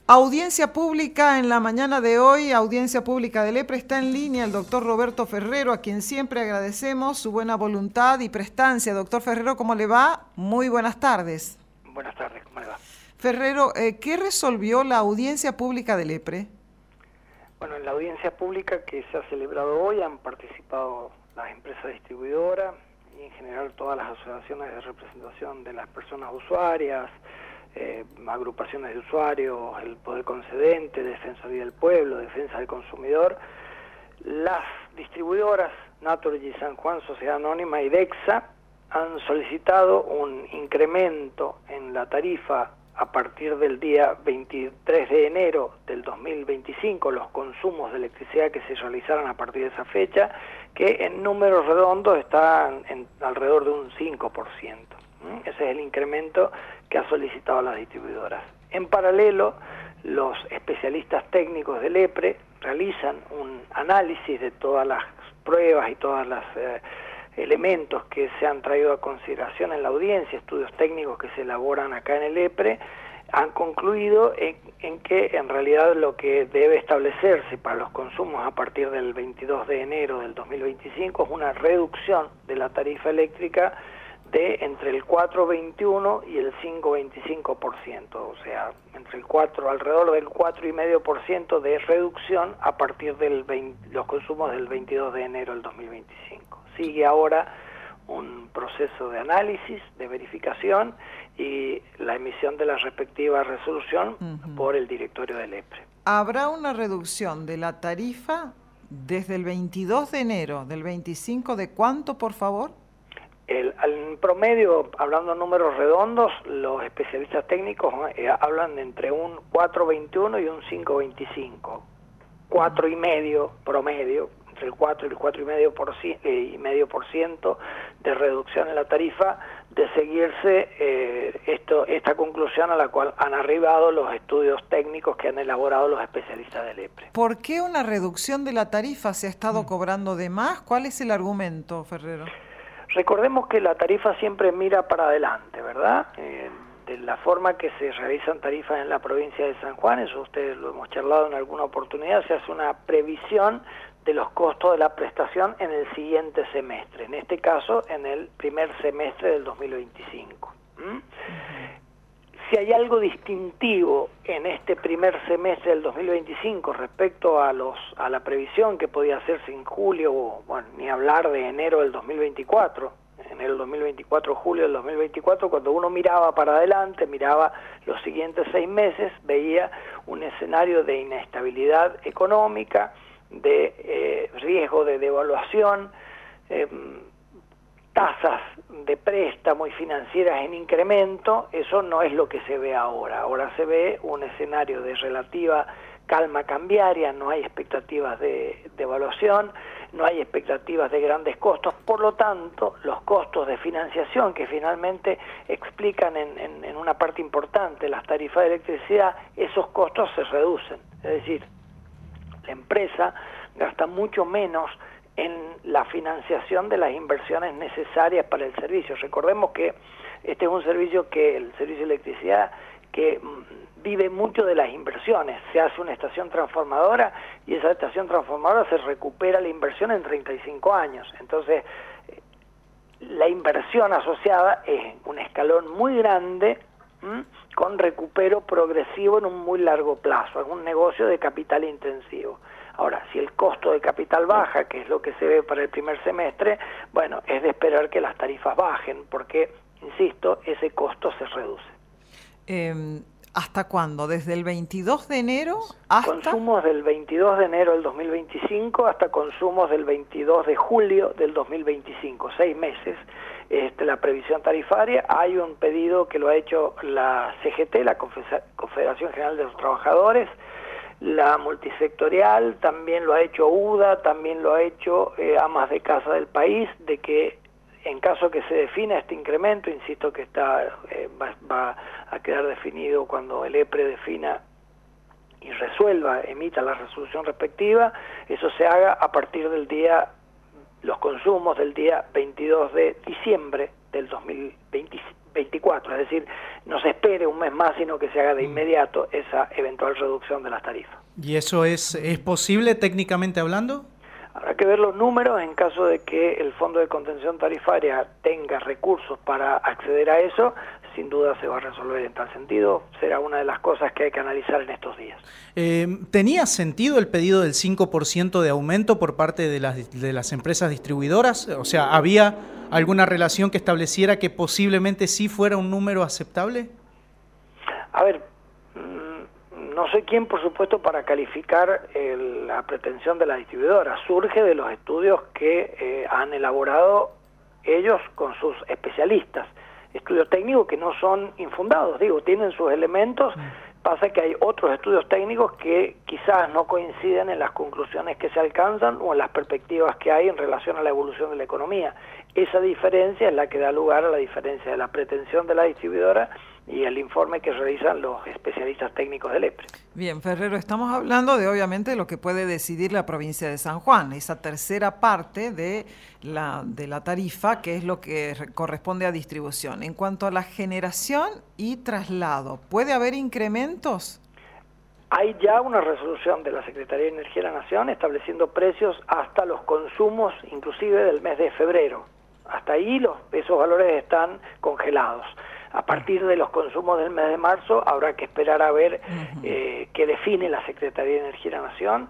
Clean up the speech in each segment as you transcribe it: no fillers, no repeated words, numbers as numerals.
Audiencia pública en la mañana de hoy, audiencia pública del EPRE. Está en línea el doctor Roberto Ferrero, a quien siempre agradecemos su buena voluntad y prestancia. Doctor Ferrero, ¿cómo le va? Muy buenas tardes. Buenas tardes, ¿cómo le va? Ferrero, ¿qué resolvió la audiencia pública del EPRE? Bueno, en la audiencia pública que se ha celebrado hoy han participado las empresas distribuidoras y en general todas las asociaciones de representación de las personas usuarias, agrupaciones de usuarios, el Poder Concedente, Defensoría del Pueblo, Defensa del Consumidor, las distribuidoras Naturgy, San Juan, Sociedad Anónima y DEXA han solicitado un incremento en la tarifa a partir del día 23 de enero del 2025, los consumos de electricidad que se realizaran a partir de esa fecha, que en números redondos están alrededor de un 5%. Ese es el incremento que ha solicitado las distribuidoras. En paralelo, los especialistas técnicos del EPRE realizan un análisis de todas las pruebas y todos los elementos que se han traído a consideración en la audiencia, estudios técnicos que se elaboran acá en el EPRE, han concluido en que en realidad lo que debe establecerse para los consumos a partir del 22 de enero del 2025 es una reducción de la tarifa eléctrica de entre el 4,21 y el 5,25%, o sea, alrededor del 4,5% de reducción a partir de los consumos del 22 de enero del 2025. Sigue ahora un proceso de análisis, de verificación y la emisión de la respectiva resolución por el directorio del EPRE. ¿Habrá una reducción de la tarifa desde el 22 de enero del 25 de cuánto, por favor? Al promedio, hablando en números redondos, los especialistas técnicos hablan de entre un 4,21 y un 5,25. 4,5 promedio, entre el 4 y el 4,5% de reducción en la tarifa, de seguirse esta conclusión a la cual han arribado los estudios técnicos que han elaborado los especialistas del EPRE. ¿Por qué una reducción de la tarifa? ¿Se ha estado cobrando de más? ¿Cuál es el argumento, Ferrero? Recordemos que la tarifa siempre mira para adelante, ¿verdad? De la forma que se realizan tarifas en la provincia de San Juan, eso ustedes lo hemos charlado en alguna oportunidad, se hace una previsión de los costos de la prestación en el siguiente semestre, en este caso en el primer semestre del 2025. Si hay algo distintivo en este primer semestre del 2025 respecto a la previsión que podía hacerse en julio, bueno, ni hablar de enero del 2024, enero del 2024, julio del 2024, cuando uno miraba para adelante, miraba los siguientes 6 meses, veía un escenario de inestabilidad económica, de riesgo de devaluación, tasas de préstamo y financieras en incremento. Eso no es lo que se ve ahora. Ahora se ve un escenario de relativa calma cambiaria, no hay expectativas de devaluación, no hay expectativas de grandes costos, por lo tanto, los costos de financiación que finalmente explican en una parte importante las tarifas de electricidad, esos costos se reducen. Es decir, la empresa gasta mucho menos en la financiación de las inversiones necesarias para el servicio. Recordemos que este es un servicio el servicio de electricidad, que vive mucho de las inversiones. Se hace una estación transformadora y esa estación transformadora se recupera la inversión en 35 años. Entonces, la inversión asociada es un escalón muy grande, con recupero progresivo en un muy largo plazo. Es un negocio de capital intensivo. Ahora, si el costo de capital baja, que es lo que se ve para el primer semestre, bueno, es de esperar que las tarifas bajen, porque, insisto, ese costo se reduce. ¿Hasta cuándo? ¿Desde el 22 de enero hasta...? Consumos del 22 de enero del 2025 hasta consumos del 22 de julio del 2025, 6 meses. La previsión tarifaria, hay un pedido que lo ha hecho la CGT, la Confederación General de los Trabajadores, la multisectorial, también lo ha hecho UDA, también lo ha hecho Amas de Casa del País, de que en caso que se defina este incremento, insisto que va a quedar definido cuando el EPRE defina y emita la resolución respectiva, eso se haga a partir del los consumos del día 22 de diciembre del 2025. 24, es decir, no se espere un mes más, sino que se haga de inmediato esa eventual reducción de las tarifas. ¿Y eso es posible técnicamente hablando? Habrá que ver los números en caso de que el Fondo de Contención Tarifaria tenga recursos para acceder a eso, sin duda se va a resolver en tal sentido, será una de las cosas que hay que analizar en estos días. ¿Tenía sentido el pedido del 5% de aumento por parte de las empresas distribuidoras? O sea, ¿había alguna relación que estableciera que posiblemente sí fuera un número aceptable? A ver, no soy quien, por supuesto, para calificar la pretensión de la distribuidora. Surge de los estudios que han elaborado ellos con sus especialistas. Estudios técnicos que no son infundados, tienen sus elementos. Pasa que hay otros estudios técnicos que quizás no coinciden en las conclusiones que se alcanzan o en las perspectivas que hay en relación a la evolución de la economía. Esa diferencia es la que da lugar a la diferencia de la pretensión de la distribuidora y el informe que realizan los especialistas técnicos del EPRE. Bien, Ferrero, estamos hablando de obviamente lo que puede decidir la provincia de San Juan, esa tercera parte de la tarifa, que es lo que corresponde a distribución. En cuanto a la generación y traslado, ¿puede haber incrementos? Hay ya una resolución de la Secretaría de Energía de la Nación estableciendo precios hasta los consumos, inclusive del mes de febrero. Hasta ahí esos valores están congelados. A partir de los consumos del mes de marzo habrá que esperar a ver qué define la Secretaría de Energía de la Nación.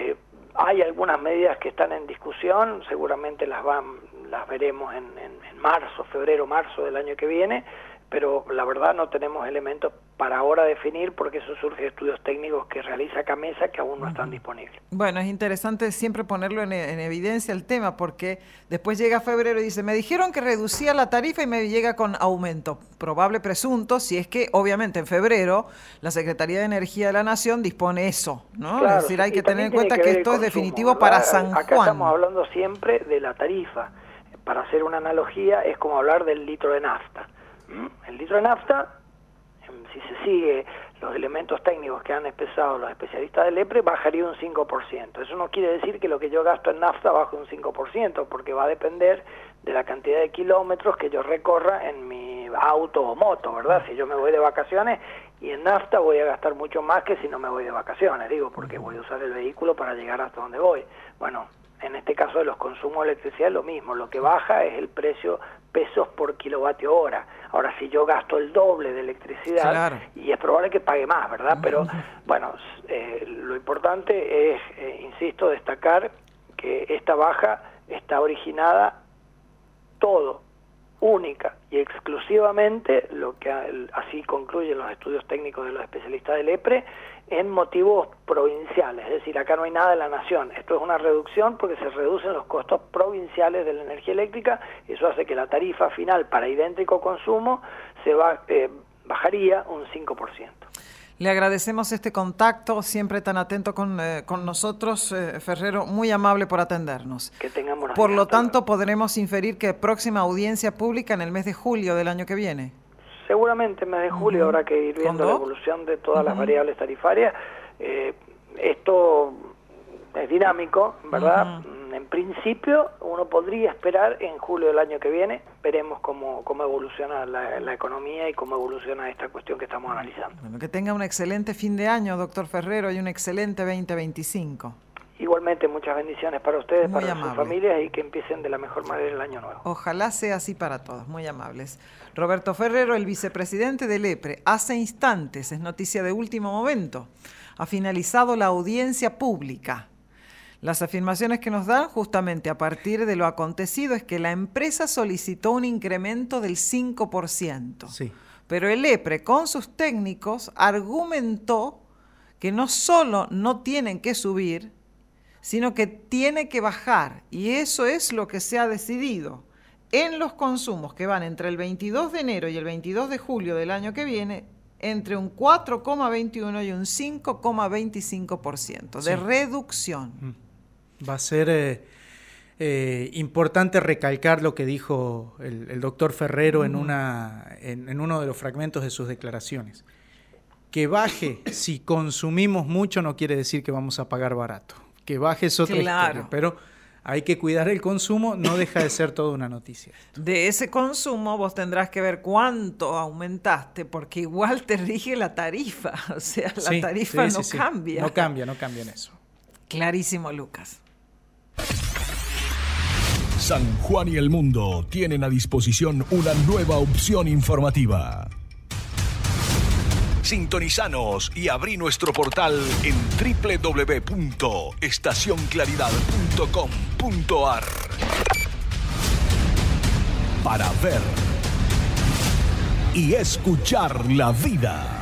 Hay algunas medidas que están en discusión, seguramente las veremos en marzo, febrero-marzo del año que viene, pero la verdad no tenemos elementos para ahora definir porque eso surge de estudios técnicos que realiza CAMESA que aún no están disponibles. Bueno, es interesante siempre ponerlo en evidencia el tema porque después llega febrero y dice, me dijeron que reducía la tarifa y me llega con aumento, probable presunto, si es que obviamente en febrero la Secretaría de Energía de la Nación dispone eso, ¿no? Claro, es decir, hay que tener en cuenta que esto es consumo, definitivo, ¿verdad? Para San Juan. Acá estamos hablando siempre de la tarifa. Para hacer una analogía es como hablar del litro de nafta. El litro de nafta, si se sigue los elementos técnicos que han expresado los especialistas del EPRE, bajaría un 5%. Eso no quiere decir que lo que yo gasto en nafta baje un 5%, porque va a depender de la cantidad de kilómetros que yo recorra en mi auto o moto, ¿verdad? Si yo me voy de vacaciones y en nafta voy a gastar mucho más que si no me voy de vacaciones, porque voy a usar el vehículo para llegar hasta donde voy. Bueno, en este caso de los consumos de electricidad es lo mismo, lo que baja es el precio pesos por kilovatio hora. Ahora, si yo gasto el doble de electricidad, claro, y es probable que pague más, ¿verdad? Pero, bueno, lo importante es, insisto, destacar que esta baja está originada única y exclusivamente, lo que así concluyen los estudios técnicos de los especialistas del EPRE, en motivos provinciales, es decir, acá no hay nada de la nación. Esto es una reducción porque se reducen los costos provinciales de la energía eléctrica. Eso hace que la tarifa final para idéntico consumo bajaría un 5%. Le agradecemos este contacto, siempre tan atento con nosotros, Ferrero, muy amable por atendernos. Que tengamos por lo tanto, podremos inferir que próxima audiencia pública en el mes de julio del año que viene. Seguramente en mes de julio habrá que ir viendo la evolución de todas las variables tarifarias. Esto es dinámico, ¿verdad? En principio uno podría esperar en julio del año que viene, veremos cómo evoluciona la economía y cómo evoluciona esta cuestión que estamos analizando. Bueno, que tenga un excelente fin de año, doctor Ferrero, y un excelente 2025. Igualmente, muchas bendiciones para ustedes, muy para amable. Sus familias y que empiecen de la mejor manera el año nuevo. Ojalá sea así para todos, muy amables. Roberto Ferrero, el vicepresidente del EPRE, hace instantes, es noticia de último momento, ha finalizado la audiencia pública. Las afirmaciones que nos dan justamente a partir de lo acontecido es que la empresa solicitó un incremento del 5%. Sí. Pero el EPRE, con sus técnicos, argumentó que no solo no tienen que subir, sino que tiene que bajar. Y eso es lo que se ha decidido. En los consumos que van entre el 22 de enero y el 22 de julio del año que viene, entre un 4,21 y un 5,25% de reducción. Va a ser importante recalcar lo que dijo el doctor Ferrero en uno de los fragmentos de sus declaraciones. Que baje si consumimos mucho no quiere decir que vamos a pagar barato. Que baje es otra historia, pero hay que cuidar el consumo, no deja de ser toda una noticia. De ese consumo vos tendrás que ver cuánto aumentaste, porque igual te rige la tarifa, o sea, la tarifa no cambia. No cambia en eso. Clarísimo, Lucas. San Juan y el mundo tienen a disposición una nueva opción informativa. Sintonizanos y abrí nuestro portal en www.estacionclaridad.com.ar para ver y escuchar la vida.